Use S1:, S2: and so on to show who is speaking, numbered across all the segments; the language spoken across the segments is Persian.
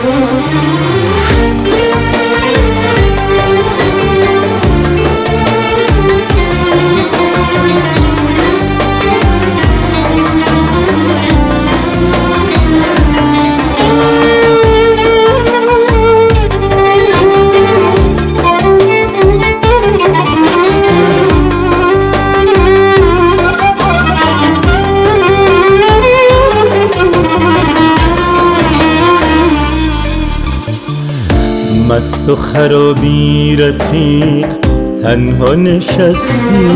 S1: مست و خرابی رفیق تنها نشستی،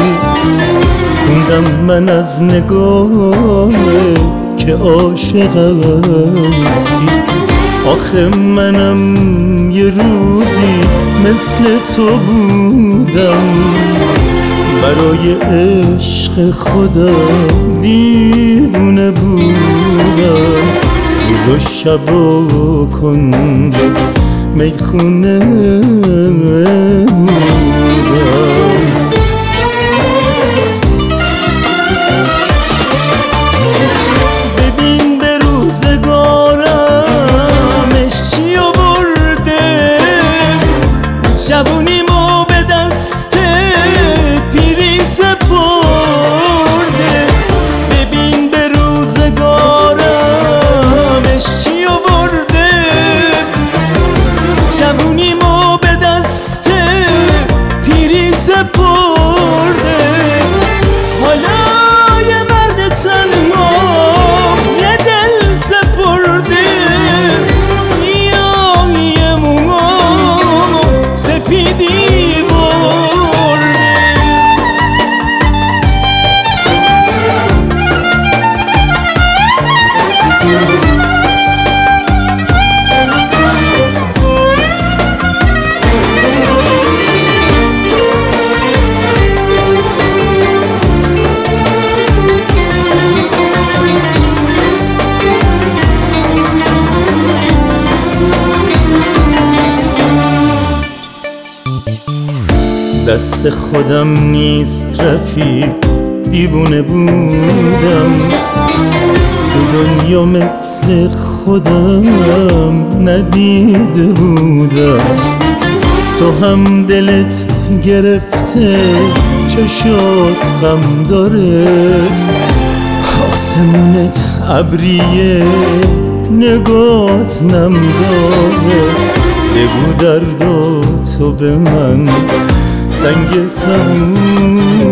S1: خوندم من از نگاه که عاشق هستی. آخه منم یه روزی مثل تو بودم، برای عشق خدا دیوونه بودم. روز و شب و کنج میخونه بودم. ببین به روزگارم عشق چی آورده، جوونیمو به دست پیری سپرده. ببین به روزگارم عشق چی آورده، جوونیمو به دست پیری سپرده. حالا یه مرد تنها یه دل سپرده، سیاهی موها سپیدی برده. دست خودم نیست رفیق، دیوونه بودم. تو دنیا مثل خودم ندیده بودم. تو هم دلت گرفته، چشات غم داره، آسمونت ابریه، نگات نم داره. بگو درد تو به من سنگ سمونه